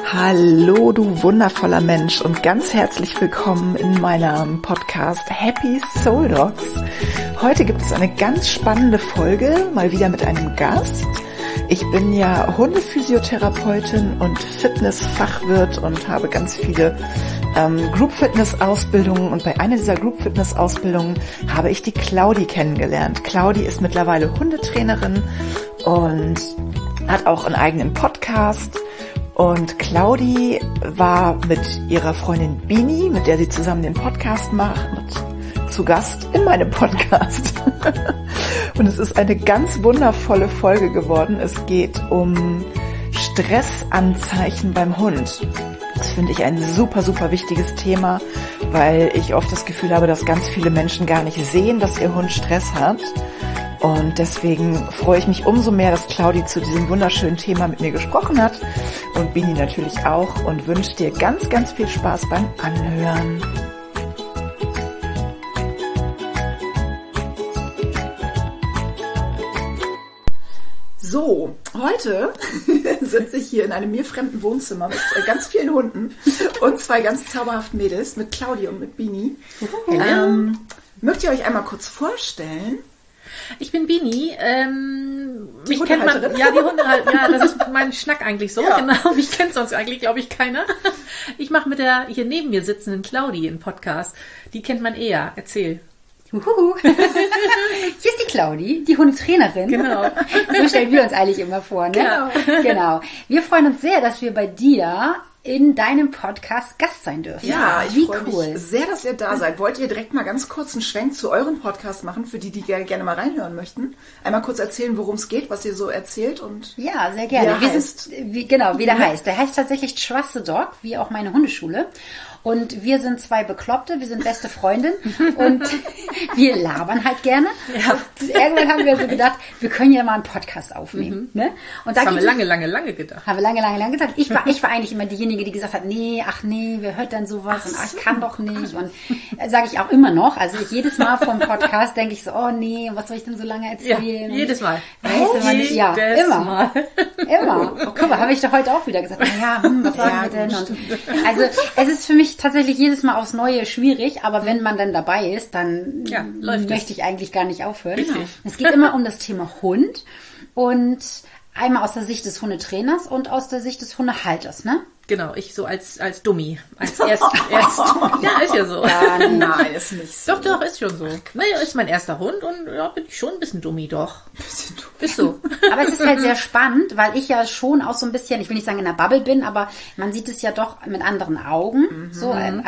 Hallo, du wundervoller Mensch und ganz herzlich willkommen in meinem Podcast Happy Soul Dogs. Heute gibt es eine ganz spannende Folge, mal wieder mit einem Gast. Ich bin ja Hundephysiotherapeutin und Fitnessfachwirt und habe ganz viele Group Fitness Ausbildungen, und bei einer dieser Group Fitness Ausbildungen habe ich die Claudi kennengelernt. Claudi ist mittlerweile Hundetrainerin und hat auch einen eigenen Podcast. Und Claudi war mit ihrer Freundin Bini, mit der sie zusammen den Podcast macht, zu Gast in meinem Podcast. Und es ist eine ganz wundervolle Folge geworden. Es geht um Stressanzeichen beim Hund. Das finde ich ein super, super wichtiges Thema, weil ich oft das Gefühl habe, dass ganz viele Menschen gar nicht sehen, dass ihr Hund Stress hat. Und deswegen freue ich mich umso mehr, dass Claudi zu diesem wunderschönen Thema mit mir gesprochen hat und Bini natürlich auch, und wünsche dir ganz, ganz viel Spaß beim Anhören. So, heute sitze ich hier in einem mir fremden Wohnzimmer mit ganz vielen Hunden und zwei ganz zauberhaften Mädels, mit Claudi und mit Bini. Mögt ihr euch einmal kurz vorstellen? Ich bin Bini. Die Hundehalterin? Ja, die Hundehalterin. Ja, das ist mein Schnack eigentlich so. Ja. Genau, mich kennt sonst eigentlich, glaube ich, keiner. Ich mache mit der hier neben mir sitzenden Claudi einen Podcast. Die kennt man eher. Erzähl. Hier ist die Claudi, die Hundetrainerin. Genau. So stellen wir uns eigentlich immer vor, ne? Genau. Wir freuen uns sehr, dass wir bei dir in deinem Podcast Gast sein dürfen. Ja, ich freue mich sehr, dass ihr da seid. Wollt ihr direkt mal ganz kurz einen Schwenk zu eurem Podcast machen, für die gerne mal reinhören möchten? Einmal kurz erzählen, worum es geht, was ihr so erzählt und ja, sehr gerne. Wie der heißt. Der heißt tatsächlich Trust the Dog, wie auch meine Hundeschule. Und wir sind zwei Bekloppte, wir sind beste Freundinnen und wir labern halt gerne. Ja. Und irgendwann haben wir so gedacht, wir können ja mal einen Podcast aufnehmen. Ne? Und das haben wir lange gedacht. Haben wir lange gedacht. Ich war eigentlich immer diejenige, die gesagt hat, nee, wer hört denn sowas? Und ich kann doch nicht. Und sage ich auch immer noch. Also jedes Mal vom Podcast denke ich so, oh nee, was soll ich denn so lange erzählen? Ja, jedes Mal. Ja, immer. Oh, guck mal, habe ich doch heute auch wieder gesagt. Was sagen wir denn? Und also es ist für mich tatsächlich jedes Mal aufs Neue schwierig, aber wenn man dann dabei ist, dann möchte ich eigentlich gar nicht aufhören. Richtig. Es geht immer um das Thema Hund und einmal aus der Sicht des Hundetrainers und aus der Sicht des Hundehalters, ne? Genau, ich so als Dummi. Als erst. Ja, ist ja so. Ja, nein, ist nicht so. Doch, ist schon so. Naja, ist mein erster Hund und ja, bin ich schon ein bisschen Dummi, doch. Ist so. Aber es ist halt sehr spannend, weil ich ja schon auch so ein bisschen, ich will nicht sagen in der Bubble bin, aber man sieht es ja doch mit anderen Augen, so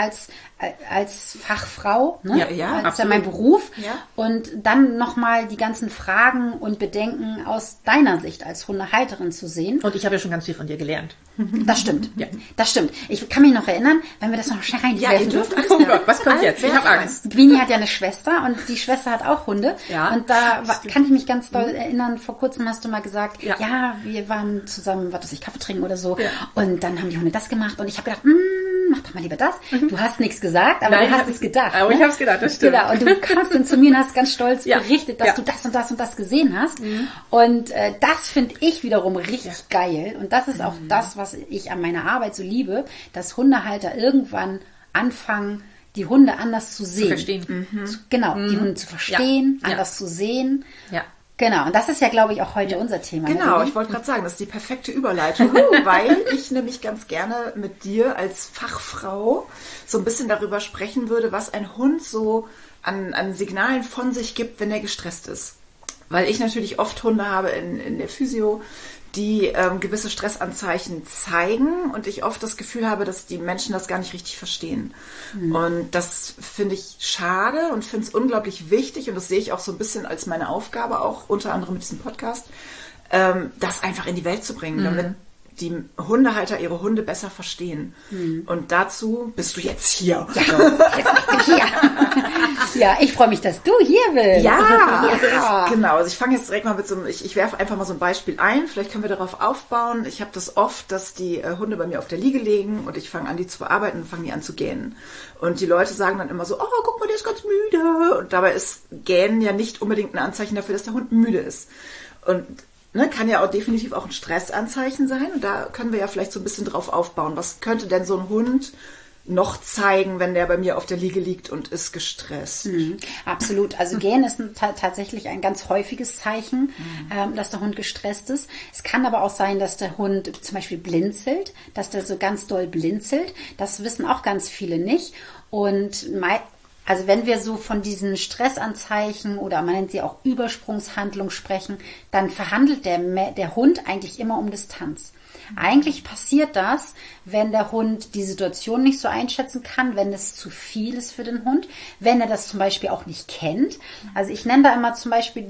als Fachfrau, ne? Ja, das ist ja mein Beruf. Ja. Und dann nochmal die ganzen Fragen und Bedenken aus deiner Sicht als Hundehalterin zu sehen. Und ich habe ja schon ganz viel von dir gelernt. Das stimmt. Ja. Das stimmt. Ich kann mich noch erinnern, wenn wir das noch schnell reinwerfen dürfen. Oh Gott, was kommt jetzt? Ich habe Angst. Bini hat ja eine Schwester und die Schwester hat auch Hunde. Ja, und da kann ich mich ganz doll erinnern, vor kurzem hast du mal gesagt, wir waren zusammen, Kaffee trinken oder so. Ja. Und dann haben die Hunde das gemacht und ich habe gedacht, mach doch mal lieber das. Du hast nichts gesagt, aber du hast es gedacht. Aber ich habe es gedacht, das stimmt. Genau. Und du kamst dann zu mir und hast ganz stolz berichtet, dass du das und das und das gesehen hast. Und das finde ich wiederum richtig geil. Und das ist auch das, was ich an meiner Arbeit so liebe, dass Hundehalter irgendwann anfangen, die Hunde anders zu sehen. Zu verstehen. Genau, die Hunde zu verstehen, anders zu sehen. Ja. Genau, und das ist ja, glaube ich, auch heute unser Thema. Genau, ich wollte gerade sagen, das ist die perfekte Überleitung, weil ich nämlich ganz gerne mit dir als Fachfrau so ein bisschen darüber sprechen würde, was ein Hund so an Signalen von sich gibt, wenn er gestresst ist. Weil ich natürlich oft Hunde habe in der Physio, die gewisse Stressanzeichen zeigen und ich oft das Gefühl habe, dass die Menschen das gar nicht richtig verstehen. Und das finde ich schade und finde es unglaublich wichtig, und das sehe ich auch so ein bisschen als meine Aufgabe, auch unter anderem mit diesem Podcast, das einfach in die Welt zu bringen, damit die Hundehalter ihre Hunde besser verstehen. Und dazu bist du jetzt hier. Ja, ich freue mich, dass du hier bist. Ja. Genau. Also ich fange jetzt direkt mal mit ich werfe einfach mal so ein Beispiel ein. Vielleicht können wir darauf aufbauen. Ich habe das oft, dass die Hunde bei mir auf der Liege liegen und ich fange an, die zu bearbeiten und fange die an zu gähnen. Und die Leute sagen dann immer so, oh, guck mal, der ist ganz müde. Und dabei ist Gähnen ja nicht unbedingt ein Anzeichen dafür, dass der Hund müde ist. Und kann ja auch definitiv auch ein Stressanzeichen sein. Und da können wir ja vielleicht so ein bisschen drauf aufbauen. Was könnte denn so ein Hund noch zeigen, wenn der bei mir auf der Liege liegt und ist gestresst? Absolut. Also Gähnen ist tatsächlich ein ganz häufiges Zeichen, dass der Hund gestresst ist. Es kann aber auch sein, dass der Hund zum Beispiel blinzelt, dass der so ganz doll blinzelt. Das wissen auch ganz viele nicht. Und also wenn wir so von diesen Stressanzeichen oder man nennt sie auch Übersprungshandlung sprechen, dann verhandelt der Hund eigentlich immer um Distanz. Eigentlich passiert das, wenn der Hund die Situation nicht so einschätzen kann, wenn es zu viel ist für den Hund, wenn er das zum Beispiel auch nicht kennt. Also ich nenne da immer zum Beispiel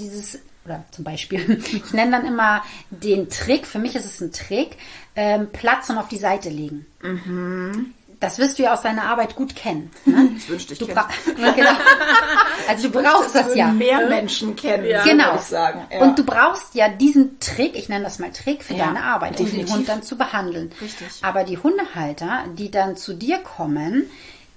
ich nenne dann immer den Trick, für mich ist es ein Trick, Platz und auf die Seite legen. Das wirst du ja aus deiner Arbeit gut kennen. Ne? Das wünschte ich genau. Also du brauchst das ja. Mehr Menschen kennen, genau. würde ich sagen. Ja. Und du brauchst ja diesen Trick, ich nenne das mal Trick, für deine Arbeit, definitiv. um den Hund dann zu behandeln. Richtig. Aber die Hundehalter, die dann zu dir kommen,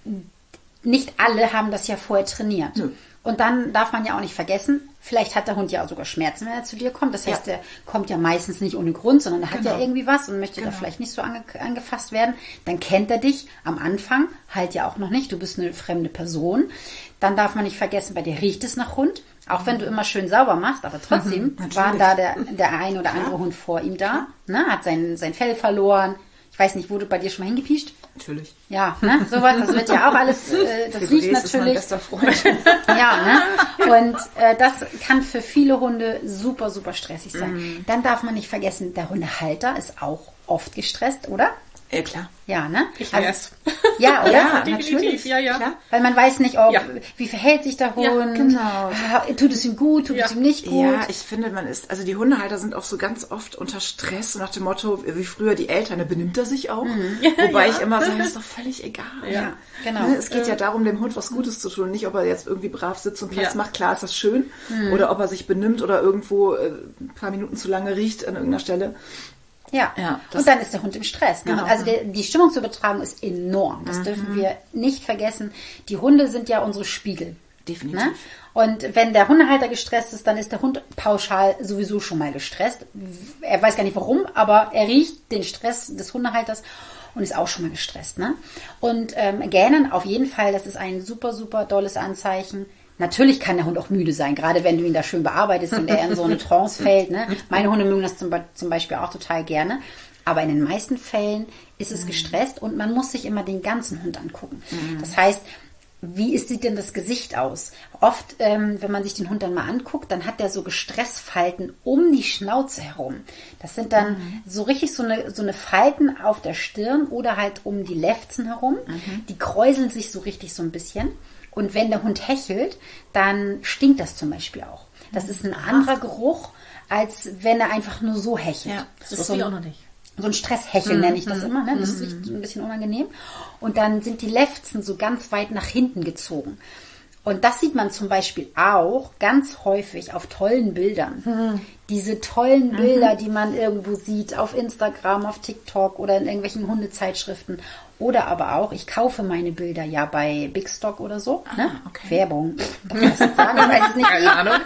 nicht alle haben das ja vorher trainiert. Und dann darf man ja auch nicht vergessen, vielleicht hat der Hund ja auch sogar Schmerzen, wenn er zu dir kommt. Das heißt, der kommt ja meistens nicht ohne Grund, sondern er hat ja irgendwie was und möchte da vielleicht nicht so angefasst werden. Dann kennt er dich am Anfang halt ja auch noch nicht. Du bist eine fremde Person. Dann darf man nicht vergessen, bei dir riecht es nach Hund. Auch wenn du immer schön sauber machst, aber trotzdem war da der ein oder andere Hund vor ihm da. Ne? Hat sein Fell verloren. Ich weiß nicht, wurde bei dir schon mal hingepiescht? Natürlich. Ja, ne? Sowas, das wird ja auch alles, das riecht natürlich. Ist mein bester Freund. Ja, ne? Und das kann für viele Hunde super, super stressig sein. Dann darf man nicht vergessen, der Hundehalter ist auch oft gestresst, oder? Ja, klar. Ja, ne? Ich weiß. Ja, oder? Ja, definitiv. Ja. Klar. Weil man weiß nicht, wie verhält sich der Hund. Ja, genau. Tut es ihm gut, tut es ihm nicht gut. Ja, ich finde, also die Hundehalter sind auch so ganz oft unter Stress, so nach dem Motto, wie früher die Eltern, da benimmt er sich auch. Wobei ich immer sage, das ist doch völlig egal. Ja, genau. Ne? Es geht ja darum, dem Hund was Gutes zu tun. Nicht, ob er jetzt irgendwie brav sitzt und Platz macht, klar ist das schön. Oder ob er sich benimmt oder irgendwo ein paar Minuten zu lange riecht an irgendeiner Stelle. Ja, und dann ist der Hund im Stress. Ne? Genau. Also die Stimmungsübertragung ist enorm. Das dürfen wir nicht vergessen. Die Hunde sind ja unsere Spiegel. Definitiv. Ne? Und wenn der Hundehalter gestresst ist, dann ist der Hund pauschal sowieso schon mal gestresst. Er weiß gar nicht warum, aber er riecht den Stress des Hundehalters und ist auch schon mal gestresst. Ne? Und Gähnen auf jeden Fall, das ist ein super, super dolles Anzeichen. Natürlich kann der Hund auch müde sein, gerade wenn du ihn da schön bearbeitest und er in so eine Trance fällt. Ne? Meine Hunde mögen das zum Beispiel auch total gerne. Aber in den meisten Fällen ist es gestresst und man muss sich immer den ganzen Hund angucken. Das heißt, sieht denn das Gesicht aus? Oft, wenn man sich den Hund dann mal anguckt, dann hat der so Gestressfalten um die Schnauze herum. Das sind dann so richtig so eine Falten auf der Stirn oder halt um die Lefzen herum. Die kräuseln sich so richtig so ein bisschen. Und wenn der Hund hechelt, dann stinkt das zum Beispiel auch. Das ist ein anderer Geruch, als wenn er einfach nur so hechelt. Ja, das wusste ich auch noch nicht. So ein Stresshecheln nenne ich das immer. Ne? Das riecht ein bisschen unangenehm. Und dann sind die Lefzen so ganz weit nach hinten gezogen. Und das sieht man zum Beispiel auch ganz häufig auf tollen Bildern. Diese tollen Bilder, die man irgendwo sieht, auf Instagram, auf TikTok oder in irgendwelchen Hundezeitschriften. Oder aber auch, ich kaufe meine Bilder ja bei Big Stock oder so. Ne? Okay. Werbung. Darf ich das sagen? Ich weiß es nicht. Keine Ahnung.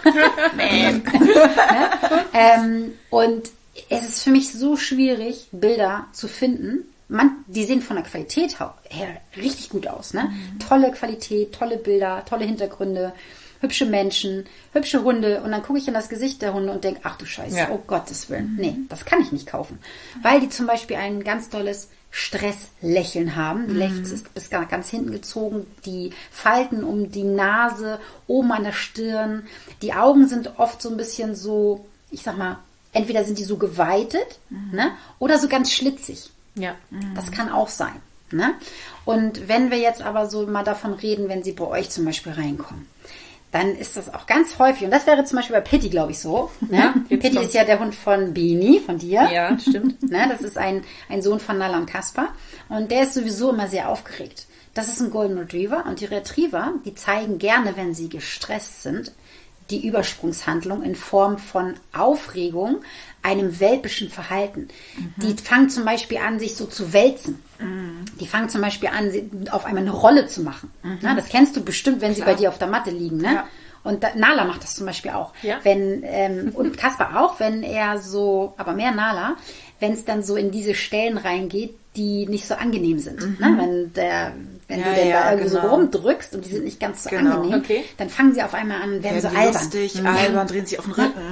Und es ist für mich so schwierig, Bilder zu finden. Die sehen von der Qualität her richtig gut aus. Ne? Tolle Qualität, tolle Bilder, tolle Hintergründe, hübsche Menschen, hübsche Hunde. Und dann gucke ich in das Gesicht der Hunde und denke, ach du Scheiße, oh Gottes Willen. Nee, das kann ich nicht kaufen. Weil die zum Beispiel ein ganz tolles Stresslächeln haben. Die Lefz ist bis ganz hinten gezogen. Die Falten um die Nase, oben an der Stirn. Die Augen sind oft so ein bisschen so, ich sag mal, entweder sind die so geweitet, ne, oder so ganz schlitzig. Ja. Das kann auch sein. Ne? Und wenn wir jetzt aber so mal davon reden, wenn sie bei euch zum Beispiel reinkommen, dann ist das auch ganz häufig, und das wäre zum Beispiel bei Pitti, glaube ich, so. Ne? Pitti ist ja der Hund von Beanie, von dir. Ja, stimmt. Ne? Das ist ein Sohn von Nala und Kaspar. Und der ist sowieso immer sehr aufgeregt. Das ist ein Golden Retriever. Und die Retriever, die zeigen gerne, wenn sie gestresst sind, die Übersprungshandlung in Form von Aufregung, einem welpischen Verhalten. Die fangen zum Beispiel an, sich so zu wälzen. Die fangen zum Beispiel an, auf einmal eine Rolle zu machen. Na, das kennst du bestimmt, wenn sie bei dir auf der Matte liegen. Ne? Und Nala macht das zum Beispiel auch. Ja. Und Kasper auch, wenn er so, aber mehr Nala, wenn es dann so in diese Stellen reingeht, die nicht so angenehm sind. Ne? Wenn du denn da irgendwie so rumdrückst und die sind nicht ganz so angenehm, dann fangen sie auf einmal an, werden so albern. Lustig, albern, drehen sich auf den Rücken.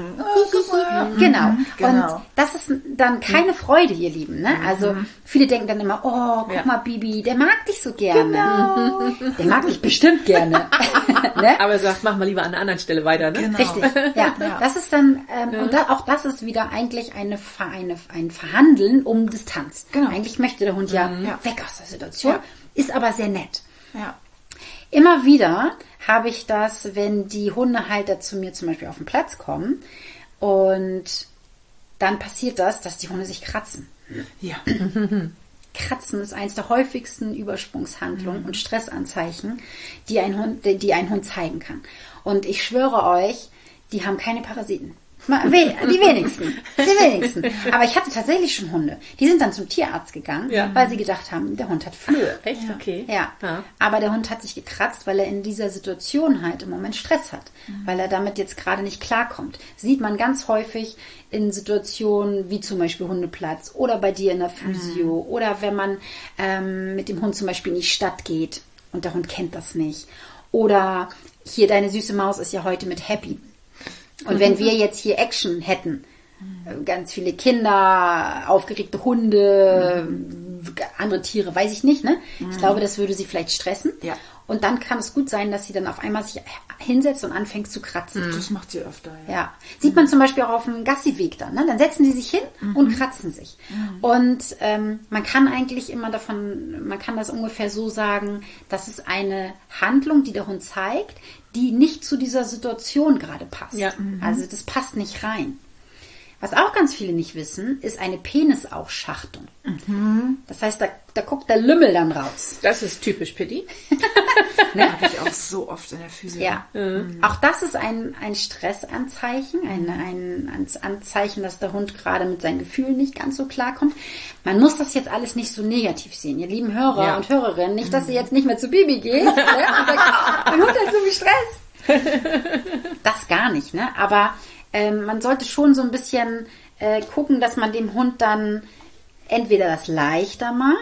Genau. Und das ist dann keine Freude, ihr Lieben. Ne? Also viele denken dann immer, oh, guck mal, Bibi, der mag dich so gerne. Genau. Der mag dich bestimmt gerne. Ne? Aber sagt, mach mal lieber an einer anderen Stelle weiter. Ne? Genau. Richtig, ja. Das ist dann, und auch das ist wieder eigentlich ein Verhandeln um Distanz. Genau. Eigentlich möchte der Hund ja weg aus der Situation, ist aber sehr nett. Ja. Immer wieder habe ich das, wenn die Hundehalter zu mir zum Beispiel auf den Platz kommen und dann passiert das, dass die Hunde sich kratzen. Ja. Kratzen ist eines der häufigsten Übersprungshandlungen und Stressanzeichen, die ein Hund zeigen kann. Und ich schwöre euch, die haben keine Parasiten. Die wenigsten. Aber ich hatte tatsächlich schon Hunde. Die sind dann zum Tierarzt gegangen, weil sie gedacht haben, der Hund hat Flöhe. Echt? Okay. Ja. Aber der Hund hat sich gekratzt, weil er in dieser Situation halt im Moment Stress hat. Weil er damit jetzt gerade nicht klarkommt. Sieht man ganz häufig in Situationen wie zum Beispiel Hundeplatz oder bei dir in der Physio oder wenn man mit dem Hund zum Beispiel in die Stadt geht und der Hund kennt das nicht. Oder hier, deine süße Maus ist ja heute mit Happy. Und wenn wir jetzt hier Action hätten, ganz viele Kinder, aufgeregte Hunde, andere Tiere, weiß ich nicht, ne? Ich glaube, das würde sie vielleicht stressen. Ja. Und dann kann es gut sein, dass sie dann auf einmal sich hinsetzt und anfängt zu kratzen. Das macht sie öfter, Ja. Sieht man zum Beispiel auch auf dem Gassiweg dann, ne? Dann setzen die sich hin und kratzen sich. Und man kann eigentlich immer man kann das ungefähr so sagen, das ist eine Handlung, die der Hund zeigt, die nicht zu dieser Situation gerade passt. Ja. Also das passt nicht rein. Was auch ganz viele nicht wissen, ist eine Penisaufschachtung. Das heißt, da guckt der Lümmel dann raus. Das ist typisch Pitti. Ne? Habe ich auch so oft in der Physio. Ja. Auch das ist ein Stressanzeichen, ein Anzeichen, dass der Hund gerade mit seinen Gefühlen nicht ganz so klarkommt. Man muss das jetzt alles nicht so negativ sehen, ihr lieben Hörer und Hörerinnen. Nicht, dass ihr jetzt nicht mehr zu Bibi geht ne? und sagt, mein Hund hat so viel Stress. Das gar nicht, ne? Aber man sollte schon so ein bisschen gucken, dass man dem Hund dann entweder das leichter macht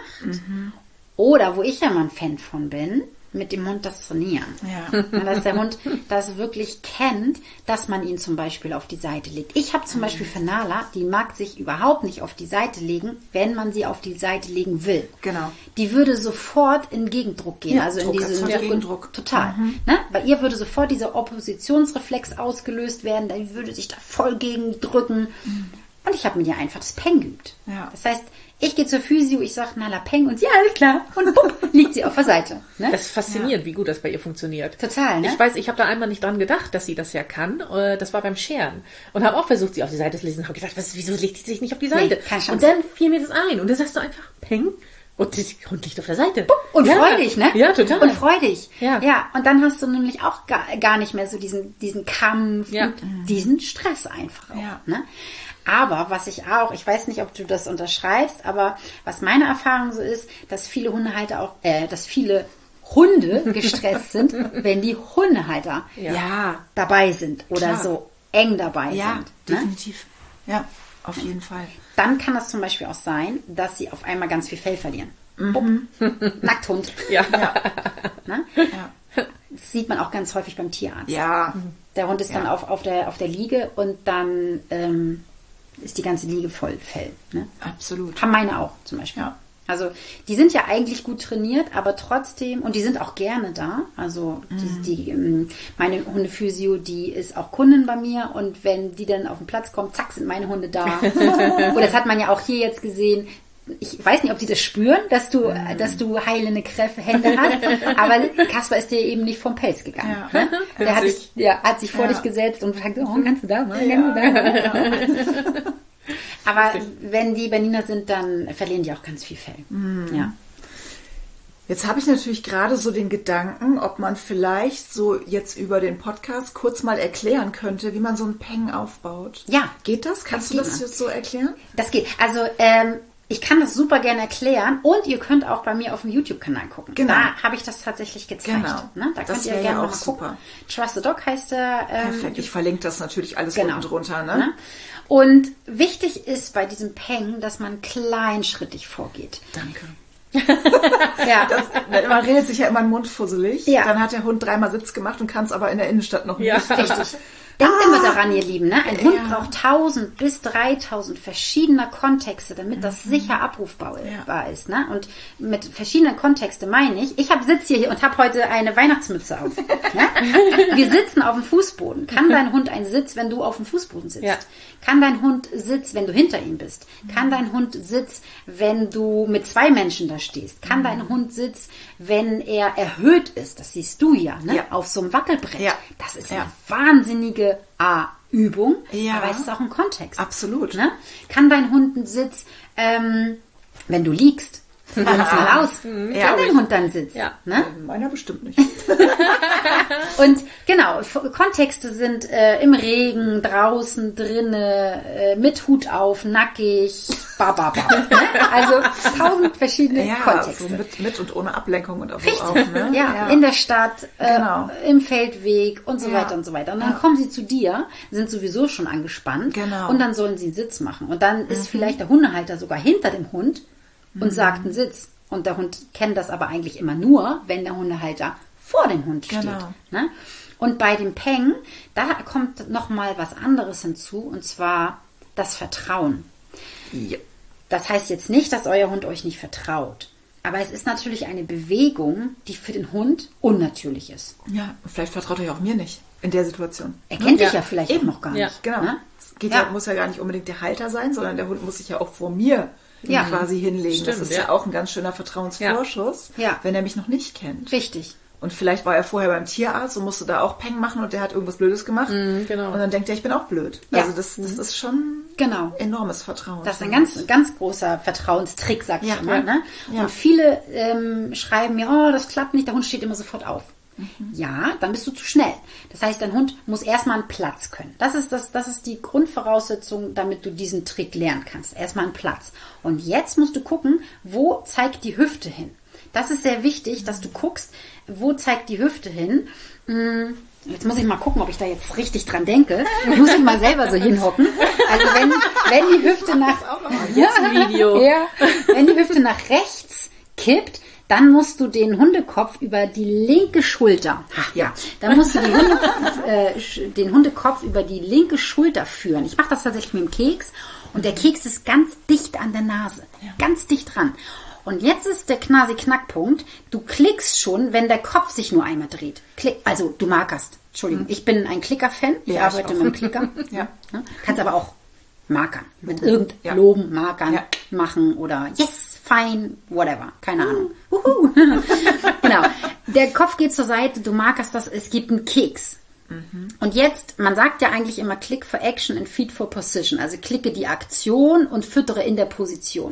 oder, wo ich ja mal ein Fan von bin, mit dem Hund das trainieren. Ja. Dass der Hund das wirklich kennt, dass man ihn zum Beispiel auf die Seite legt. Ich habe zum Beispiel für Nala, die mag sich überhaupt nicht auf die Seite legen, wenn man sie auf die Seite legen will. Genau. Die würde sofort in Gegendruck gehen. Ja, also in diesen Gegendruck. Total. Ne? Bei ihr würde sofort dieser Oppositionsreflex ausgelöst werden. Die würde sich da voll gegen drücken. Und ich habe mir ja einfach das Peng geübt. Ja. Das heißt, ich gehe zur Physio, ich sage Nala Peng und ja, alles klar. Und bumm, liegt sie auf der Seite. Ne? Das ist faszinierend, wie gut das bei ihr funktioniert. Total, ne? Ich weiß, ich habe da einmal nicht dran gedacht, dass sie das ja kann. Das war beim Scheren. Und habe auch versucht, sie auf die Seite zu lesen. Habe gedacht, wieso legt sie sich nicht auf die Seite? Nee, keine Chance. Und dann fiel mir das ein. Und dann sagst du einfach, Peng. Und der Hund liegt auf der Seite. Und freudig, ne? Ja, total. Und freudig. Ja. Und dann hast du nämlich auch gar nicht mehr so diesen Kampf und diesen Stress einfach auch. Ja. Ne? Aber was ich weiß nicht, ob du das unterschreibst, aber was meine Erfahrung so ist, dass viele Hundehalter auch, dass viele Hunde gestresst sind, wenn die Hundehalter dabei sind oder Klar. so eng dabei Ja, sind. Ne? definitiv. Ja, auf jeden Fall. Dann kann das zum Beispiel auch sein, dass sie auf einmal ganz viel Fell verlieren. Bupp. Nackthund. Ja. Ne? Ja. Das sieht man auch ganz häufig beim Tierarzt. Ja. Der Hund ist dann auf der Liege und dann ist die ganze Liege voll Fell. Ne? Absolut. Haben meine auch zum Beispiel. Ja. Also die sind ja eigentlich gut trainiert, aber trotzdem, und die sind auch gerne da. Also meine Hundephysio, die ist auch Kundin bei mir und wenn die dann auf den Platz kommt, zack, sind meine Hunde da. Und das hat man ja auch hier jetzt gesehen. Ich weiß nicht, ob die das spüren, dass du heilende Hände hast, aber Kasper ist dir eben nicht vom Pelz gegangen. Ja. Ne? Der hat sich vor dich gesetzt und fragt, oh, kannst du da mal? Aber wenn die Berliner sind, dann verlieren die auch ganz viel Fell. Ja. Jetzt habe ich natürlich gerade so den Gedanken, ob man vielleicht so jetzt über den Podcast kurz mal erklären könnte, wie man so einen Peng aufbaut. Ja. Geht das? Kannst du das jetzt so erklären? Das geht. Also Ich kann das super gerne erklären und ihr könnt auch bei mir auf dem YouTube-Kanal gucken. Genau. Da habe ich das tatsächlich gezeigt. Genau. Ne? Da Das könnt ihr wäre gerne ja mal auch gucken. super. Trust the Dog heißt der. Perfekt, ich verlinke das natürlich alles Genau. unten drunter. Ne? Ne? Und wichtig ist bei diesem Peng, dass man kleinschrittig vorgeht. Danke. Ja. Man redet sich ja immer den Mund fusselig. Ja. Dann hat der Hund 3-mal Sitz gemacht und kann es aber in der Innenstadt noch nicht. Ja. Richtig. Denkt immer daran, ihr Lieben, ne? Ein Hund Ja. braucht 1000 bis 3000 verschiedener Kontexte, damit das sicher abrufbar ist. Ne? Und mit verschiedenen Kontexten meine ich sitze hier und habe heute eine Weihnachtsmütze auf. Ne? Wir sitzen auf dem Fußboden. Kann dein Hund einen Sitz, wenn du auf dem Fußboden sitzt? Ja. Kann dein Hund Sitz, wenn du hinter ihm bist? Kann dein Hund Sitz, wenn du mit 2 Menschen da stehst? Kann dein Hund Sitz, wenn er erhöht ist? Das siehst du ja, ne? Ja. Auf so einem Wackelbrett. Ja. Das ist Ja. eine wahnsinnige Übung, Ja. aber es ist auch ein Kontext. Absolut. Ne? Kann dein Hund einen Sitz, wenn du liegst? Probier das mal aus. Ja, Kann dein Hund dann Sitz? Ja. Ne? Meiner bestimmt nicht. Und genau, Kontexte sind im Regen, draußen, drinne, mit Hut auf, nackig, bababa. Ne? Also 1000 verschiedene Ja, Kontexte. so mit und ohne Ablenkung und auch. Ne? Ja, in der Stadt, Genau. im Feldweg und so Ja. weiter und so weiter. Und dann kommen sie zu dir, sind sowieso schon angespannt Genau. und dann sollen sie einen Sitz machen. Und dann ist vielleicht der Hundehalter sogar hinter dem Hund und sagt einen Sitz. Und der Hund kennt das aber eigentlich immer nur, wenn der Hundehalter vor dem Hund steht. Genau. Ne? Und bei dem Peng, da kommt noch mal was anderes hinzu, und zwar das Vertrauen. Ja. Das heißt jetzt nicht, dass euer Hund euch nicht vertraut. Aber es ist natürlich eine Bewegung, die für den Hund unnatürlich ist. Ja, vielleicht vertraut euch auch mir nicht in der Situation. Er kennt dich Ja. ja vielleicht auch noch gar nicht. Ja. Genau. Ne? Es geht Ja. muss ja gar nicht unbedingt der Halter sein, sondern der Hund muss sich ja auch vor mir Ja. quasi hinlegen. Stimmt, das ist ja. ja. auch ein ganz schöner Vertrauensvorschuss, Ja. wenn er mich noch nicht kennt. Richtig. Und vielleicht war er vorher beim Tierarzt und musste da auch Peng machen und der hat irgendwas Blödes gemacht. genau. Und dann denkt er, ich bin auch blöd. Ja. Also das ist schon Genau. enormes Vertrauen. Das ist ein ganz großer Vertrauenstrick, sag ich Ja. immer. Ne? Ja. Und viele schreiben mir, oh, das klappt nicht, der Hund steht immer sofort auf. Ja, dann bist du zu schnell. Das heißt, dein Hund muss erstmal einen Platz können. Das ist die Grundvoraussetzung, damit du diesen Trick lernen kannst. Erstmal einen Platz. Und jetzt musst du gucken, wo zeigt die Hüfte hin. Das ist sehr wichtig, dass du guckst, wo zeigt die Hüfte hin. Jetzt muss ich mal gucken, ob ich da jetzt richtig dran denke. Muss ich mal selber so hinhocken. Also wenn die Hüfte nach Video. ja, wenn die Hüfte nach rechts kippt, dann musst du den Hundekopf über die linke Schulter. Ja. Dann musst du den Hundekopf über die linke Schulter führen. Ich mache das tatsächlich mit dem Keks und der Keks ist ganz dicht an der Nase. Ganz dicht dran. Und jetzt ist der Knasi-Knackpunkt. Du klickst schon, wenn der Kopf sich nur einmal dreht. Also du markerst. Entschuldigung, ich bin ein Klicker-Fan. Ich Ja, ich arbeite auch. mit dem Klicker. Ja. Ne? Kannst aber auch markern. Mit Ja. Loben, markern, Ja. machen oder yes, fine, whatever. Keine Ahnung. Uhu. Genau. Der Kopf geht zur Seite, du markerst das, es gibt einen Keks. Und jetzt, man sagt ja eigentlich immer Click for Action and Feed for Position. Also klicke die Aktion und füttere in der Position.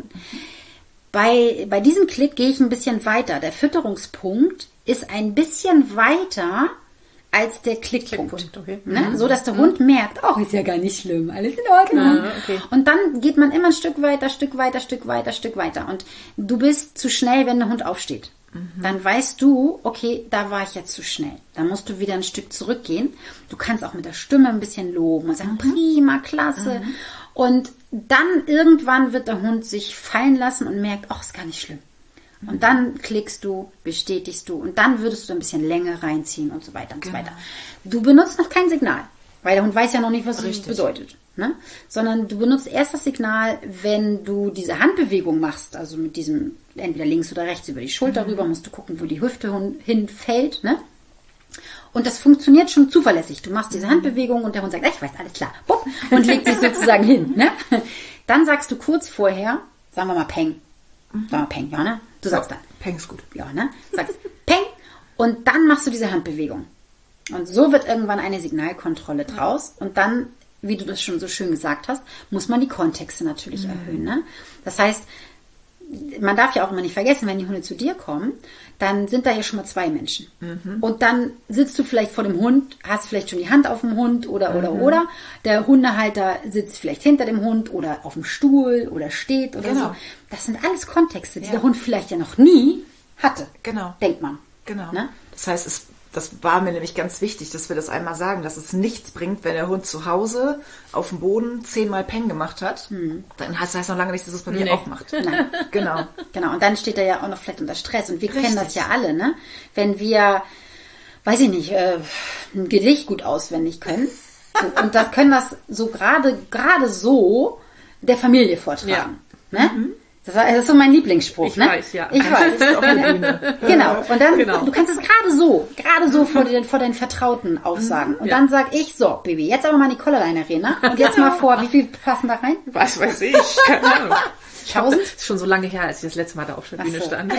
Bei diesem Klick gehe ich ein bisschen weiter. Der Fütterungspunkt ist ein bisschen weiter als der Klickpunkt. Klickpunkt, okay. Ne? So, dass der Hund merkt, oh, ist ja gar nicht schlimm, alles in Ordnung. Okay. Und dann geht man immer ein Stück weiter, Stück weiter, Stück weiter, Stück weiter. Und du bist zu schnell, wenn der Hund aufsteht. Dann weißt du, okay, da war ich jetzt zu schnell. Dann musst du wieder ein Stück zurückgehen. Du kannst auch mit der Stimme ein bisschen loben und sagen, prima, klasse. Und dann irgendwann wird der Hund sich fallen lassen und merkt, ach, ist gar nicht schlimm. Und dann klickst du, bestätigst du und dann würdest du ein bisschen Länge reinziehen und so weiter und so weiter. Du benutzt noch kein Signal, weil der Hund weiß ja noch nicht, was es bedeutet. Ne? Sondern du benutzt erst das Signal, wenn du diese Handbewegung machst, also mit diesem entweder links oder rechts über die Schulter rüber, musst du gucken, wo die Hüfte hinfällt. Ne? Und das funktioniert schon zuverlässig. Du machst diese Handbewegung und der Hund sagt, ich weiß, alles klar. Bupp, und legt sich sozusagen hin. Ne? Dann sagst du kurz vorher, sagen wir mal Peng. Sagen wir mal Peng, ja, ne? Du sagst dann. Peng ist gut. Ja, ne? Sagst Peng und dann machst du diese Handbewegung. Und so wird irgendwann eine Signalkontrolle draus und dann, wie du das schon so schön gesagt hast, muss man die Kontexte natürlich erhöhen. Ne? Das heißt, man darf ja auch immer nicht vergessen, wenn die Hunde zu dir kommen, dann sind da ja schon mal 2 Menschen. Und dann sitzt du vielleicht vor dem Hund, hast vielleicht schon die Hand auf dem Hund oder. Der Hundehalter sitzt vielleicht hinter dem Hund oder auf dem Stuhl oder steht oder so. Das sind alles Kontexte, die der Hund vielleicht ja noch nie hatte. Genau. Denkt man. Genau. Ne? Das heißt, das war mir nämlich ganz wichtig, dass wir das einmal sagen, dass es nichts bringt, wenn der Hund zu Hause auf dem Boden 10-mal Peng gemacht hat. Dann heißt das noch lange nicht, dass es bei mir auch macht. Nein. Genau. Genau. Und dann steht er ja auch noch vielleicht unter Stress. Und wir kennen das ja alle, ne? Wenn wir, weiß ich nicht, ein Gedicht gut auswendig können. Und das können das so gerade so der Familie vortragen. Ja. Ne? Das ist so mein Lieblingsspruch. Ich weiß, ja. Ich weiß. Genau. Und dann, du kannst es gerade so vor deinen Vertrauten aufsagen. Und dann sag ich, so, Baby, jetzt aber mal die Collarline-Arena. Und jetzt mal vor, wie viel passen da rein? Was weiß ich? Keine Ahnung. 1000? Das ist schon so lange her, als ich das letzte Mal da auf der Bühne stand.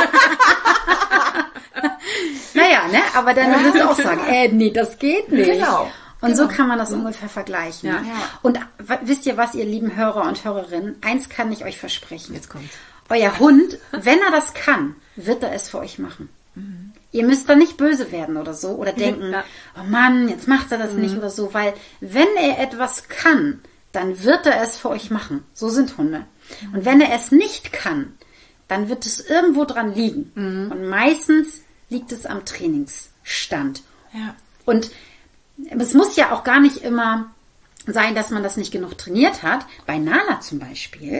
Naja, ne? Aber dann wirst du auch sagen, nee, das geht nicht. Genau. Und so kann man das ungefähr vergleichen. Ja. Ne? Und wisst ihr was, ihr lieben Hörer und Hörerinnen? Eins kann ich euch versprechen. Jetzt kommt's. Euer Hund, wenn er das kann, wird er es für euch machen. Ihr müsst da nicht böse werden oder so oder denken, oh Mann, jetzt macht er das nicht oder so, weil wenn er etwas kann, dann wird er es für euch machen. So sind Hunde. Und wenn er es nicht kann, dann wird es irgendwo dran liegen. Und meistens liegt es am Trainingsstand. Ja. Und es muss ja auch gar nicht immer sein, dass man das nicht genug trainiert hat. Bei Nala zum Beispiel,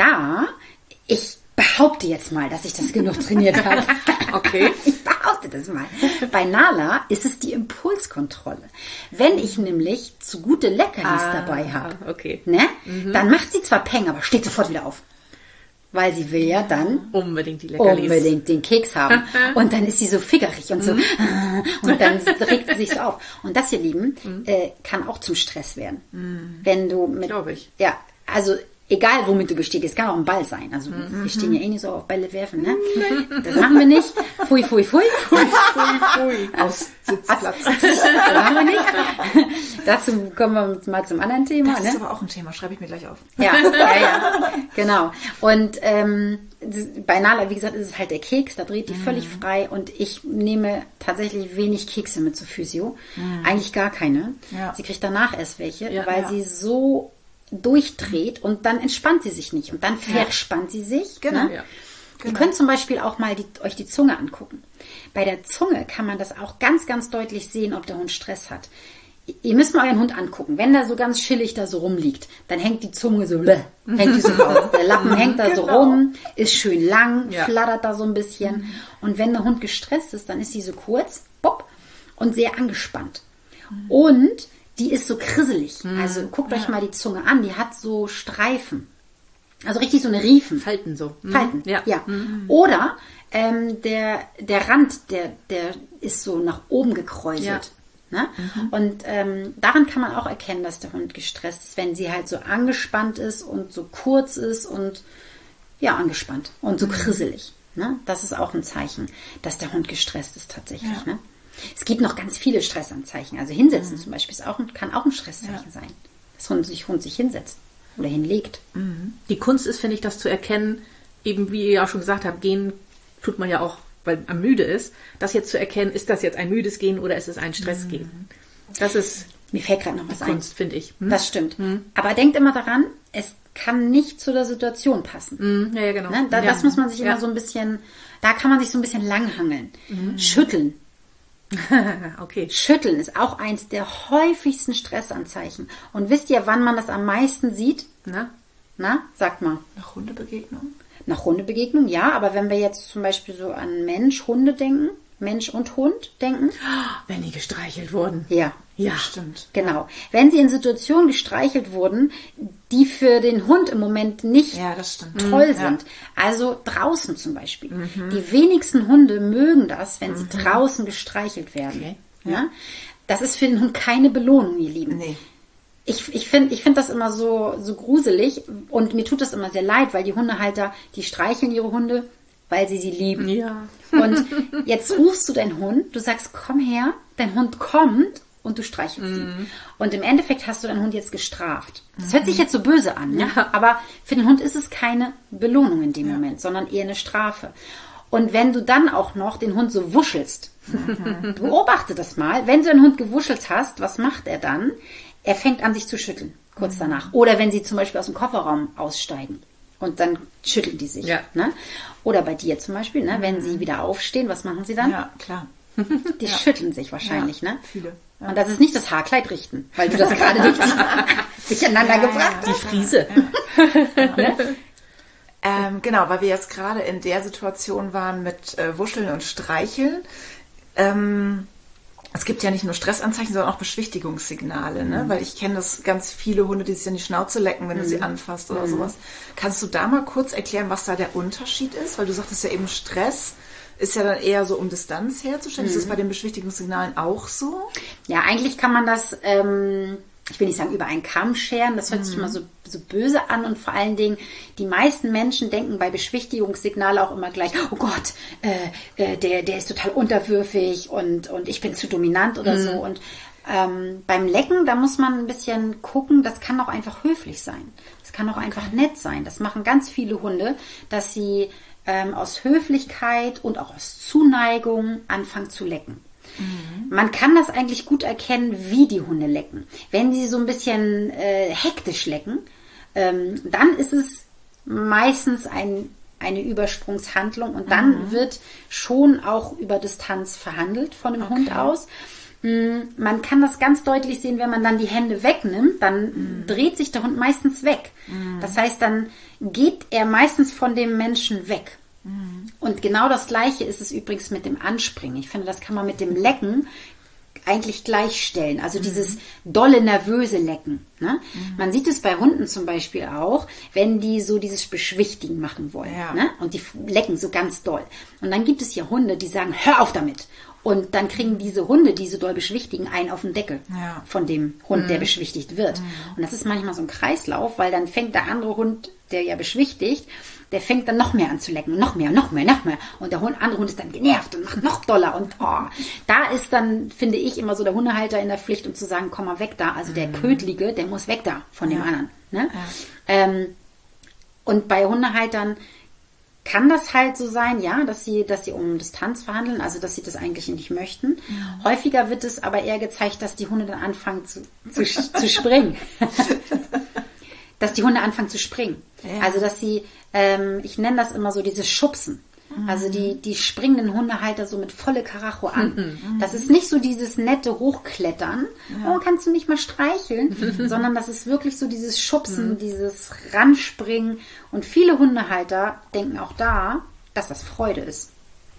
ich behaupte jetzt mal, dass ich das genug trainiert habe. Okay. Ich behaupte das mal. Bei Nala ist es die Impulskontrolle. Wenn ich nämlich zu gute Leckerlis dabei habe, ne, dann macht sie zwar Peng, aber steht sofort wieder auf. Weil sie will ja dann unbedingt die Leckerlis. Unbedingt den Keks haben. Und dann ist sie so figgerig und so. Und dann regt sie sich so auf. Und das, ihr Lieben, kann auch zum Stress werden. Wenn du mit... Glaube ich. Ja, also egal womit du bestätigst, kann auch ein Ball sein. Also wir stehen ja eh nicht so auf Bälle werfen, ne? Das machen wir nicht. Pfui, pfui, pfui. Pfui, pfui, pfui. Aus Sitzplatz. Das machen wir nicht. Dazu kommen wir mal zum anderen Thema. Das ne? ist aber auch ein Thema, schreibe ich mir gleich auf. Ja, genau. Und bei Nala, wie gesagt, ist es halt der Keks, da dreht die völlig frei und ich nehme tatsächlich wenig Kekse mit zur Physio. Eigentlich gar keine. Ja. Sie kriegt danach erst welche, weil sie so durchdreht und dann entspannt sie sich nicht und dann verspannt sie sich. Genau. Ne? Ja. Ihr könnt zum Beispiel auch mal euch die Zunge angucken. Bei der Zunge kann man das auch ganz, ganz deutlich sehen, ob der Hund Stress hat. Ihr müsst mal euren Hund angucken. Wenn der so ganz chillig da so rumliegt, dann hängt die Zunge so, hängt die so raus. Der Lappen hängt da so rum, ist schön lang, flattert da so ein bisschen. Und wenn der Hund gestresst ist, dann ist sie so kurz, bopp, und sehr angespannt. Und die ist so krisselig. Also guckt euch mal die Zunge an, die hat so Streifen. Also richtig so eine Riefen. Falten so. Falten, ja. Oder der Rand, der ist so nach oben gekräuselt. Ne? Und daran kann man auch erkennen, dass der Hund gestresst ist, wenn sie halt so angespannt ist und so kurz ist und ja, angespannt und so krisselig. Ne? Das ist auch ein Zeichen, dass der Hund gestresst ist tatsächlich. Ja. Ne? Es gibt noch ganz viele Stressanzeichen. Also hinsetzen zum Beispiel kann auch ein Stresszeichen sein. Dass Hund sich hinsetzt oder hinlegt. Die Kunst ist, finde ich, das zu erkennen, eben wie ihr auch schon gesagt habt, gehen tut man ja auch, weil man müde ist, das jetzt zu erkennen, ist das jetzt ein müdes Gehen oder ist es ein Stressgehen? Das ist mir fällt gerade noch was Kunst, finde ich. Das stimmt. Aber denkt immer daran, es kann nicht zu der Situation passen. Ja, genau. Ne? Das muss man sich immer so ein bisschen, da kann man sich so ein bisschen langhangeln. Schütteln. Okay. Schütteln ist auch eins der häufigsten Stressanzeichen. Und wisst ihr, wann man das am meisten sieht? Na, sagt mal. Nach Hundebegegnung? Nach Hundebegegnung, ja. Aber wenn wir jetzt zum Beispiel so an Mensch, Hunde denken, Mensch und Hund denken. Wenn die gestreichelt wurden. Ja. Ja, stimmt. Genau. Wenn sie in Situationen gestreichelt wurden, die für den Hund im Moment nicht toll sind. Also draußen zum Beispiel. Die wenigsten Hunde mögen das, wenn sie draußen gestreichelt werden. Okay. Ja? Das ist für den Hund keine Belohnung, ihr Lieben. Nee. Ich find das immer so gruselig und mir tut das immer sehr leid, weil die Hundehalter, die streicheln ihre Hunde, weil sie lieben. Ja. Und jetzt rufst du deinen Hund, du sagst, komm her, dein Hund kommt und du streichelst ihn. Und im Endeffekt hast du deinen Hund jetzt gestraft. Das hört sich jetzt so böse an, ne? Aber für den Hund ist es keine Belohnung in dem Moment, sondern eher eine Strafe. Und wenn du dann auch noch den Hund so wuschelst, beobachte das mal, wenn du den Hund gewuschelt hast, was macht er dann? Er fängt an, sich zu schütteln, kurz danach. Oder wenn sie zum Beispiel aus dem Kofferraum aussteigen und dann schütteln die sich. Ja. Ne? Oder bei dir zum Beispiel, ne? Wenn sie wieder aufstehen, was machen sie dann? Ja, klar. Die schütteln sich wahrscheinlich, ne? Viele. Ja. Und das ist nicht das Haarkleid richten, weil du das gerade nicht durcheinander gebracht hast. Die Friese. Genau, weil wir jetzt gerade in der Situation waren mit Wuscheln und Streicheln. Es gibt ja nicht nur Stressanzeichen, sondern auch Beschwichtigungssignale, ne? Weil ich kenne das ganz viele Hunde, die sich an die Schnauze lecken, wenn du sie anfasst oder sowas. Kannst du da mal kurz erklären, was da der Unterschied ist? Weil du sagtest ja eben, Stress ist ja dann eher so, um Distanz herzustellen. Ist das bei den Beschwichtigungssignalen auch so? Ja, eigentlich kann man das, ich will nicht sagen über einen Kamm scheren, das hört sich immer so böse an und vor allen Dingen, die meisten Menschen denken bei Beschwichtigungssignale auch immer gleich, oh Gott, der ist total unterwürfig und ich bin zu dominant oder so. Und beim Lecken, da muss man ein bisschen gucken, das kann auch einfach höflich sein. Das kann auch einfach nett sein. Das machen ganz viele Hunde, dass sie aus Höflichkeit und auch aus Zuneigung anfangen zu lecken. Man kann das eigentlich gut erkennen, wie die Hunde lecken. Wenn sie so ein bisschen hektisch lecken, dann ist es meistens eine Übersprungshandlung und dann wird schon auch über Distanz verhandelt von dem Hund aus. Man kann das ganz deutlich sehen, wenn man dann die Hände wegnimmt, dann dreht sich der Hund meistens weg. Das heißt, dann geht er meistens von dem Menschen weg. Und genau das Gleiche ist es übrigens mit dem Anspringen. Ich finde, das kann man mit dem Lecken eigentlich gleichstellen. Also dieses dolle, nervöse Lecken. Ne? Man sieht es bei Hunden zum Beispiel auch, wenn die so dieses Beschwichtigen machen wollen. Ja. Ne? Und die lecken so ganz doll. Und dann gibt es hier Hunde, die sagen, hör auf damit. Und dann kriegen diese Hunde, die so doll beschwichtigen, einen auf den Deckel von dem Hund, der beschwichtigt wird. Und das ist manchmal so ein Kreislauf, weil dann fängt der andere Hund, der ja beschwichtigt, der fängt dann noch mehr an zu lecken. Noch mehr. Und der andere Hund ist dann genervt und macht noch doller. Und da ist dann, finde ich, immer so der Hundehalter in der Pflicht, um zu sagen, komm mal weg da. Also der Ködlige, der muss weg da von dem anderen. Ne? Ja. Und bei Hundehaltern kann das halt so sein, ja, dass sie um Distanz verhandeln, also dass sie das eigentlich nicht möchten. Häufiger wird es aber eher gezeigt, dass die Hunde dann anfangen zu springen. Dass die Hunde anfangen zu springen. Ja. Also dass sie, ich nenne das immer so dieses Schubsen. Also die springenden Hundehalter so mit volle Karacho an. Das ist nicht so dieses nette Hochklettern, oh, kannst du nicht mal streicheln, sondern das ist wirklich so dieses Schubsen, dieses Ranspringen. Und viele Hundehalter denken auch da, dass das Freude ist.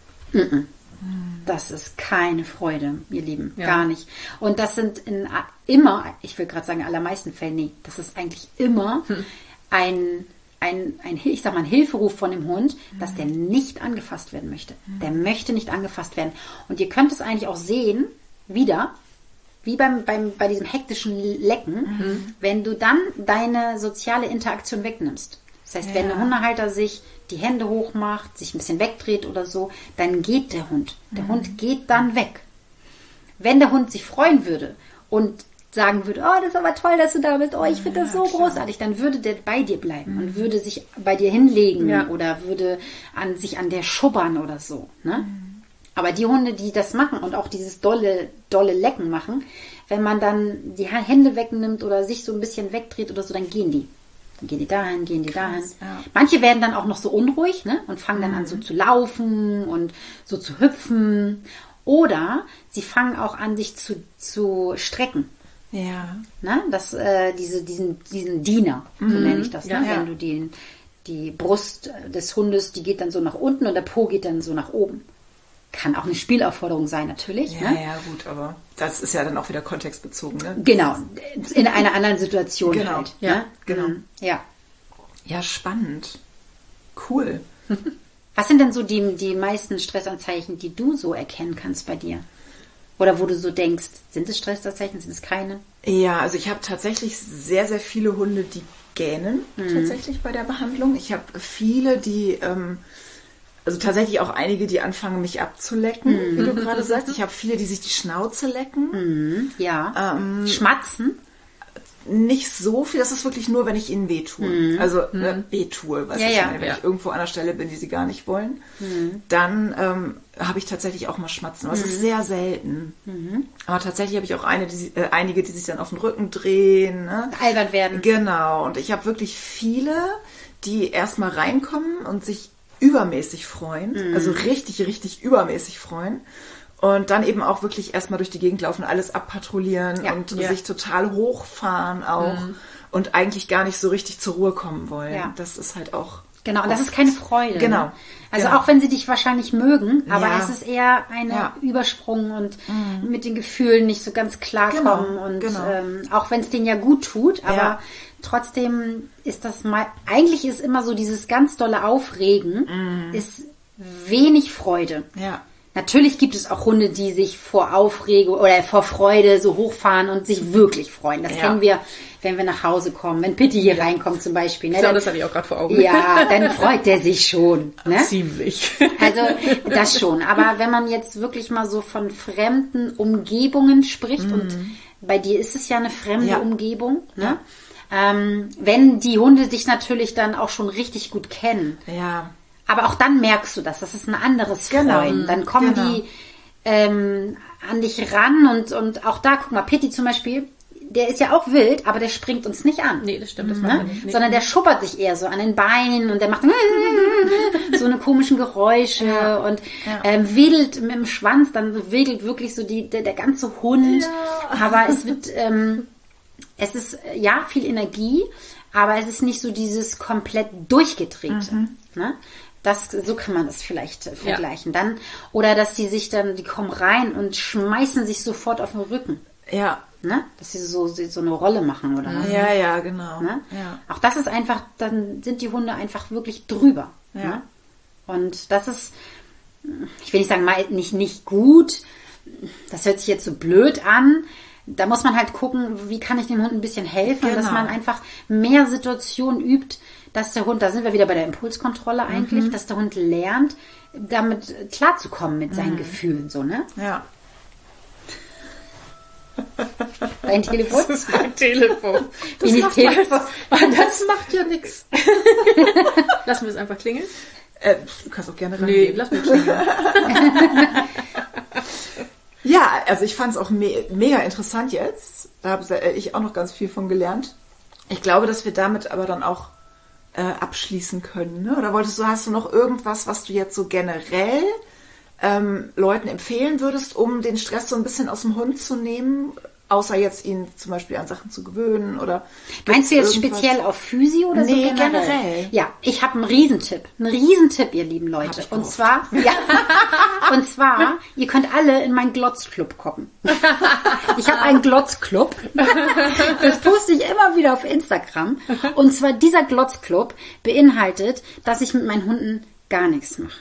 Das ist keine Freude, ihr Lieben, gar nicht. Und das sind immer, ich will gerade sagen, allermeisten Fällen, nee, das ist eigentlich immer ein Hilferuf von dem Hund, dass der nicht angefasst werden möchte. Der möchte nicht angefasst werden. Und ihr könnt es eigentlich auch sehen, wieder, wie bei diesem hektischen Lecken, wenn du dann deine soziale Interaktion wegnimmst. Das heißt, wenn der Hundehalter sich die Hände hochmacht, sich ein bisschen wegdreht oder so, dann geht der Hund. Der Hund geht dann weg. Wenn der Hund sich freuen würde und sagen würde, oh, das ist aber toll, dass du da bist, oh, ich finde das so großartig, dann würde der bei dir bleiben und würde sich bei dir hinlegen oder würde sich an der schubbern oder so. Ne? Aber die Hunde, die das machen und auch dieses dolle Lecken machen, wenn man dann die Hände wegnimmt oder sich so ein bisschen wegdreht oder so, dann gehen die. Dann gehen die dahin, gehen die dahin. Ja. Manche werden dann auch noch so unruhig, ne? Und fangen dann an so zu laufen und so zu hüpfen. Oder sie fangen auch an, sich zu strecken. Ja. Ne? Diesen Diener, so nenne ich das. Ne? Wenn du die Brust des Hundes, die geht dann so nach unten und der Po geht dann so nach oben. Kann auch eine Spielaufforderung sein, natürlich. Ja, ne? ja, gut, aber das ist ja dann auch wieder kontextbezogen. Ne? Genau, in einer anderen Situation halt. Ja, ne? genau. Ja. Ja, spannend. Cool. Was sind denn so die meisten Stressanzeichen, die du so erkennen kannst bei dir? Oder wo du so denkst, sind es Stressanzeichen, sind es keine? Ja, also ich habe tatsächlich sehr, sehr viele Hunde, die gähnen tatsächlich bei der Behandlung. Ich habe viele, die Also tatsächlich auch einige, die anfangen, mich abzulecken, wie du gerade sagst. Ich habe viele, die sich die Schnauze lecken. Ja. Schmatzen. Nicht so viel, das ist wirklich nur, wenn ich ihnen wehtue. Also wehtue, was ich meine, wenn ich irgendwo an der Stelle bin, die sie gar nicht wollen. Dann habe ich tatsächlich auch mal Schmatzen. Aber es ist sehr selten. Aber tatsächlich habe ich auch einige, die sich dann auf den Rücken drehen. Ne? Albern werden. Genau. Und ich habe wirklich viele, die erstmal reinkommen und sich übermäßig freuen. Also richtig, richtig übermäßig freuen. Und dann eben auch wirklich erstmal durch die Gegend laufen, alles abpatrouillieren und sich total hochfahren auch und eigentlich gar nicht so richtig zur Ruhe kommen wollen. Ja. Das ist halt auch... Genau, und das ist keine Freude. Genau. Ne? Also auch wenn sie dich wahrscheinlich mögen, aber es ist eher eine Übersprung und mit den Gefühlen nicht so ganz klarkommen. Und auch wenn es denen ja gut tut, aber trotzdem ist das mal... Eigentlich ist immer so dieses ganz dolle Aufregen, ist wenig Freude. Ja. Natürlich gibt es auch Hunde, die sich vor Aufregung oder vor Freude so hochfahren und sich wirklich freuen. Das kennen wir, wenn wir nach Hause kommen. Wenn Pitti hier reinkommt zum Beispiel. Ne, ja, das habe ich auch gerade vor Augen. Ja, dann freut der sich schon. Ne? Ziemlich. Also das schon. Aber wenn man jetzt wirklich mal so von fremden Umgebungen spricht und bei dir ist es ja eine fremde Umgebung, ne? Wenn die Hunde dich natürlich dann auch schon richtig gut kennen. Ja. Aber auch dann merkst du das ist ein anderes Freuen. Dann kommen die an dich ran und auch da, guck mal, Pitti zum Beispiel, der ist ja auch wild, aber der springt uns nicht an. Nee, das stimmt, das macht er nicht. Nee. Sondern der schuppert sich eher so an den Beinen und der macht so eine komischen Geräusche und wedelt mit dem Schwanz, dann wedelt wirklich so der ganze Hund. Ja. Aber es wird, es ist viel Energie, aber es ist nicht so dieses komplett durchgedrehte. Ne? So kann man das vielleicht vergleichen. Dann, oder dass die kommen rein und schmeißen sich sofort auf den Rücken. Ja. Ne? Dass sie so eine Rolle machen, oder? Ja, ja, genau. Ne? Ja. Auch das ist einfach, dann sind die Hunde einfach wirklich drüber. Ja. Ne? Und das ist, ich will nicht sagen, nicht gut. Das hört sich jetzt so blöd an. Da muss man halt gucken, wie kann ich dem Hund ein bisschen helfen, dass man einfach mehr Situationen übt, dass der Hund, da sind wir wieder bei der Impulskontrolle eigentlich, dass der Hund lernt, damit klarzukommen mit seinen Gefühlen, so, ne? Ja. Dein Telefon? Das ist mein Telefon. Das macht ja nichts. Lassen wir es einfach klingeln? Du kannst auch gerne rein. Nee, lass mich klingeln. Ja, also ich fand es auch mega interessant jetzt. Da habe ich auch noch ganz viel von gelernt. Ich glaube, dass wir damit aber dann auch abschließen können. Ne? Oder hast du noch irgendwas, was du jetzt so generell Leuten empfehlen würdest, um den Stress so ein bisschen aus dem Hund zu nehmen? Außer jetzt ihn zum Beispiel an Sachen zu gewöhnen oder... Meinst du jetzt speziell auf Physio oder so generell? Ja, ich habe einen Riesentipp, ihr lieben Leute. Und zwar, ihr könnt alle in meinen Glotzclub kommen. Ich habe einen Glotzclub. Das poste ich immer wieder auf Instagram. Und zwar dieser Glotzclub beinhaltet, dass ich mit meinen Hunden gar nichts mache.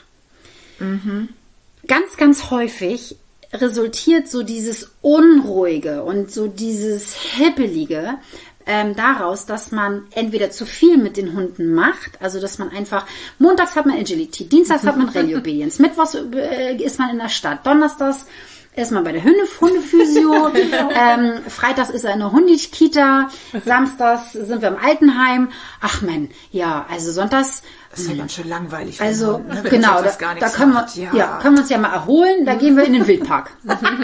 Ganz, ganz häufig resultiert so dieses Unruhige und so dieses Hippelige daraus, dass man entweder zu viel mit den Hunden macht, also dass man einfach, montags hat man Agility, dienstags hat man Rally Obedience, mittwochs ist man in der Stadt, donnerstags ist man bei der Hundephysio, freitags ist er in der Hundekita, samstags sind wir im Altenheim. Ach man, ja, also sonntags... Das ist ja ganz schön langweilig. Also, ne? Genau, da können wir uns ja mal erholen, da gehen wir in den Wildpark.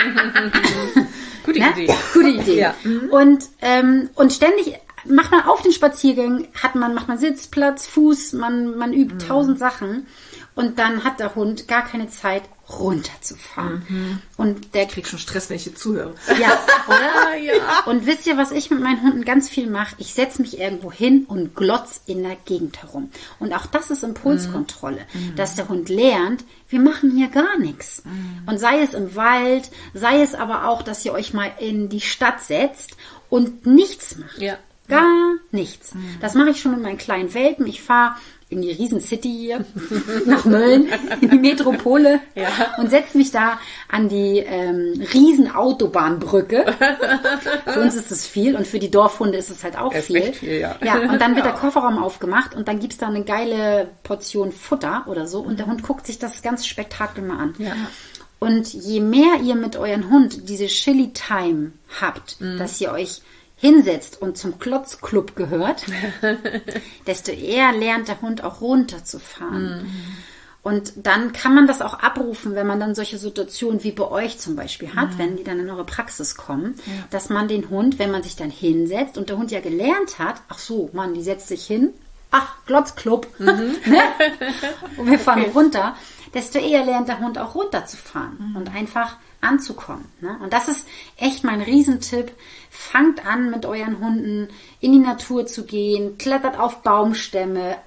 Gute Idee. Gute Idee. Ja. Und ständig macht man auf den Spaziergängen, macht man Sitzplatz, Fuß, man übt 1000 Sachen. Und dann hat der Hund gar keine Zeit, runterzufahren. Und der kriegt schon Stress, wenn ich hier zuhöre. Ja, oder? Ja. Und wisst ihr, was ich mit meinen Hunden ganz viel mache? Ich setze mich irgendwo hin und glotz in der Gegend herum. Und auch das ist Impulskontrolle, dass der Hund lernt, wir machen hier gar nichts. Und sei es im Wald, sei es aber auch, dass ihr euch mal in die Stadt setzt und nichts macht. Ja. Gar nichts. Das mache ich schon mit meinen kleinen Welpen. Ich fahre in die Riesencity hier, nach Mölln, in die Metropole und setze mich da an die Riesenautobahnbrücke. Für uns ist es viel und für die Dorfhunde ist es halt auch viel. Echt viel, ja. Ja, und dann wird der Kofferraum aufgemacht und dann gibt's da eine geile Portion Futter oder so und der Hund guckt sich das ganze Spektakel mal an. Ja. Und je mehr ihr mit euren Hund diese Chili-Time habt, dass ihr euch hinsetzt und zum Klotzclub gehört, desto eher lernt der Hund auch runterzufahren. Und dann kann man das auch abrufen, wenn man dann solche Situationen wie bei euch zum Beispiel hat, wenn die dann in eure Praxis kommen, dass man den Hund, wenn man sich dann hinsetzt und der Hund ja gelernt hat, ach so, Mann, die setzt sich hin, ach, Klotzclub, ne? Und wir fahren runter, desto eher lernt der Hund auch runterzufahren und einfach anzukommen. Ne? Und das ist echt mein Riesentipp. Fangt an, mit euren Hunden in die Natur zu gehen, klettert auf Baumstämme,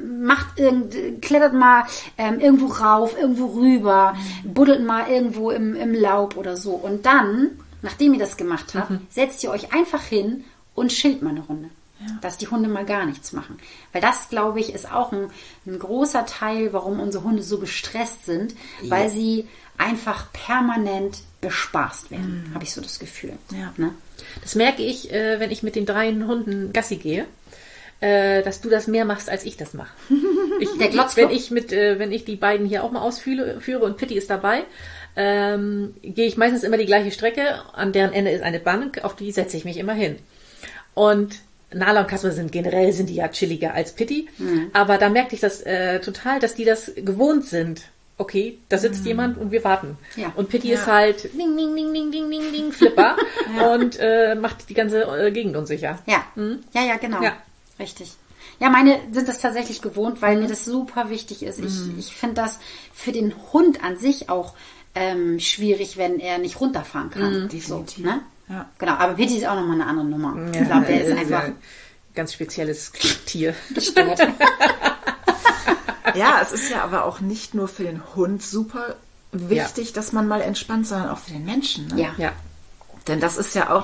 klettert mal irgendwo rauf, irgendwo rüber, buddelt mal irgendwo im Laub oder so. Und dann, nachdem ihr das gemacht habt, setzt ihr euch einfach hin und chillt mal eine Runde. Ja. Dass die Hunde mal gar nichts machen. Weil das, glaube ich, ist auch ein großer Teil, warum unsere Hunde so gestresst sind, weil sie einfach permanent bespaßt werden, habe ich so das Gefühl. Ja. Ne? Das merke ich, wenn ich mit den 3 Hunden Gassi gehe, dass du das mehr machst, als ich das mache. Wenn ich die beiden hier auch mal ausführe und Pitti ist dabei, gehe ich meistens immer die gleiche Strecke, an deren Ende ist eine Bank, auf die setze ich mich immer hin. Und Nala und Kasper sind die ja chilliger als Pitti, aber da merkte ich das total, dass die das gewohnt sind. Okay, da sitzt jemand und wir warten. Ja. Und Pitti ist halt ding, ding, ding, ding, ding, ding, ding, Flipper und macht die ganze Gegend unsicher. Ja, ja, genau. Ja. Richtig. Ja, meine sind das tatsächlich gewohnt, weil mir das super wichtig ist. Ich finde das für den Hund an sich auch schwierig, wenn er nicht runterfahren kann. Definitiv. So, ne? Ja. Genau, aber Pitti ist auch nochmal eine andere Nummer. Ja, ich glaube, der ist einfach ein ganz spezielles Tier. gestört. Ja, es ist ja aber auch nicht nur für den Hund super wichtig, dass man mal entspannt, sondern auch für den Menschen. Ne? Ja. Denn das ist ja auch,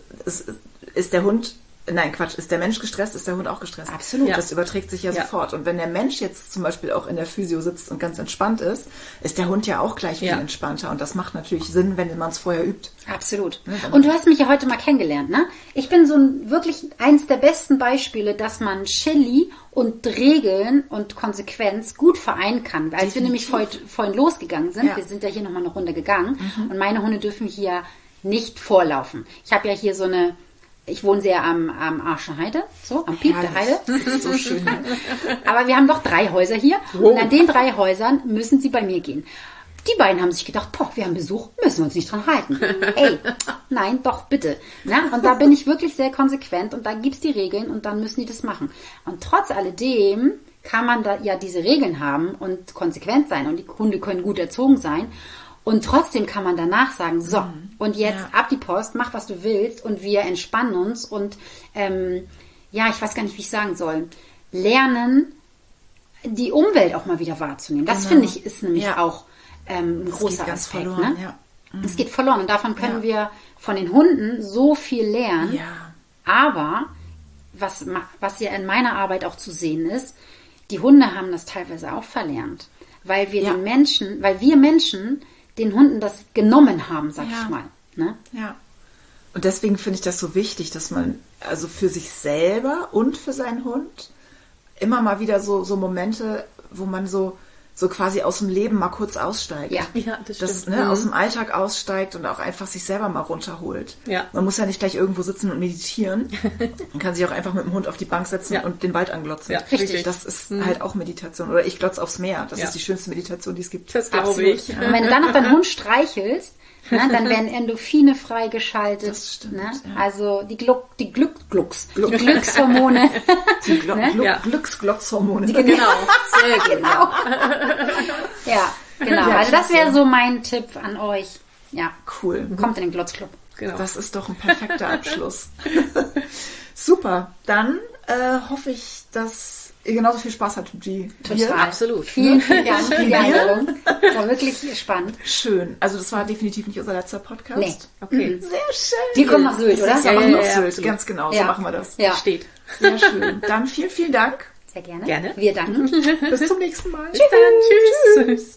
ist der Hund, nein Quatsch, ist der Mensch gestresst, ist der Hund auch gestresst. Absolut. Ja. Das überträgt sich ja sofort. Und wenn der Mensch jetzt zum Beispiel auch in der Physio sitzt und ganz entspannt ist der Hund ja auch gleich viel entspannter. Und das macht natürlich Sinn, wenn man es vorher übt. Absolut. Und du hast mich ja heute mal kennengelernt, ne? Ich bin wirklich eins der besten Beispiele, dass man Chili und Regeln und Konsequenz gut vereinen kann. Als wir nämlich vorhin losgegangen sind, wir sind ja hier nochmal eine Runde gegangen und meine Hunde dürfen hier nicht vorlaufen. Ich habe ja hier ich wohne sehr am Arschenheide, so am Piep der Heide. Das ist so schön. Aber wir haben doch 3 Häuser hier und an den 3 Häusern müssen sie bei mir gehen. Die beiden haben sich gedacht, wir haben Besuch, müssen wir uns nicht dran halten. Ey, nein, doch, bitte. Ja, und da bin ich wirklich sehr konsequent und da gibt's die Regeln und dann müssen die das machen. Und trotz alledem kann man da ja diese Regeln haben und konsequent sein und die Hunde können gut erzogen sein. Und trotzdem kann man danach sagen, so, und jetzt ab die Post, mach was du willst und wir entspannen uns und ich weiß gar nicht, wie ich sagen soll, lernen, die Umwelt auch mal wieder wahrzunehmen. Das finde ich ist nämlich auch ein großer Aspekt. Verloren, ne? Es geht verloren und davon können wir von den Hunden so viel lernen. Ja. Aber was ja in meiner Arbeit auch zu sehen ist, die Hunde haben das teilweise auch verlernt, weil wir Menschen den Hunden das genommen haben, sag ich mal. Ne? Ja. Und deswegen finde ich das so wichtig, dass man also für sich selber und für seinen Hund immer mal wieder so Momente, wo man so quasi aus dem Leben mal kurz aussteigt. Ja, das stimmt. Aus dem Alltag aussteigt und auch einfach sich selber mal runterholt. Ja. Man muss ja nicht gleich irgendwo sitzen und meditieren. Man kann sich auch einfach mit dem Hund auf die Bank setzen und den Wald anglotzen. Ja, richtig. Das ist halt auch Meditation. Oder ich glotze aufs Meer. Das ist die schönste Meditation, die es gibt. Das glaube ich. Ja. Und wenn du dann noch deinen Hund streichelst, dann werden Endorphine freigeschaltet. Das stimmt. Ne? Ja. Also die Glückshormone. Die Glücksglotzhormone. Genau, sehr genau. Ja, genau. Also das wäre so mein Tipp an euch. Ja, cool. Kommt in den Glotzclub. Genau. Das ist doch ein perfekter Abschluss. Super. Dann hoffe ich, dass ihr genauso viel Spaß hattet wie wir. Total. Absolut. Vielen Dank für die Einladung. War wirklich spannend. Schön. Also das war definitiv nicht unser letzter Podcast. Nee. Okay. Sehr schön. Wir kommen nach Sylt, oder? Wir machen noch ja, Sylt, absolut. ganz genau. Ja. So machen wir das. Ja, Steht. Sehr schön. Dann vielen, vielen Dank. sehr gerne. Gerne. Wir danken. Bis zum nächsten Mal. Bis dann. Tschüss.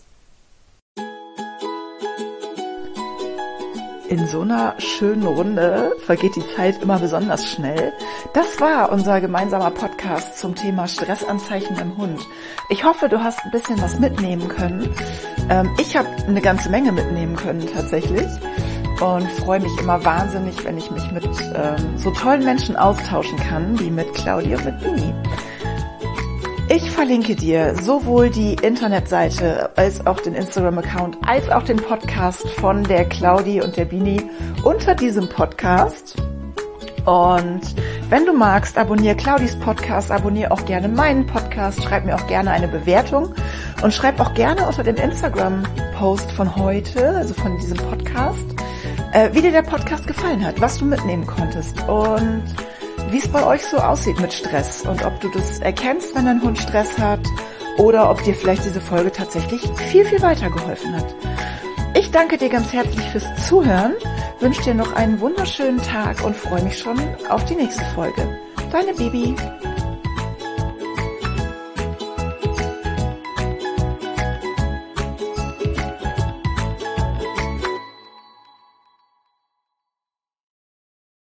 In so einer schönen Runde vergeht die Zeit immer besonders schnell. Das war unser gemeinsamer Podcast zum Thema Stressanzeichen beim Hund. Ich hoffe, du hast ein bisschen was mitnehmen können. Ich habe eine ganze Menge mitnehmen können tatsächlich und freue mich immer wahnsinnig, wenn ich mich mit so tollen Menschen austauschen kann, wie mit Claudia und mit Bini. Ich verlinke dir sowohl die Internetseite als auch den Instagram-Account als auch den Podcast von der Claudi und der Bini unter diesem Podcast. Und wenn du magst, abonniere Claudis Podcast, abonniere auch gerne meinen Podcast, schreib mir auch gerne eine Bewertung und schreib auch gerne unter dem Instagram-Post von heute, also von diesem Podcast, wie dir der Podcast gefallen hat, was du mitnehmen konntest und wie es bei euch so aussieht mit Stress und ob du das erkennst, wenn dein Hund Stress hat oder ob dir vielleicht diese Folge tatsächlich viel, viel weitergeholfen hat. Ich danke dir ganz herzlich fürs Zuhören, wünsche dir noch einen wunderschönen Tag und freue mich schon auf die nächste Folge. Deine Bibi.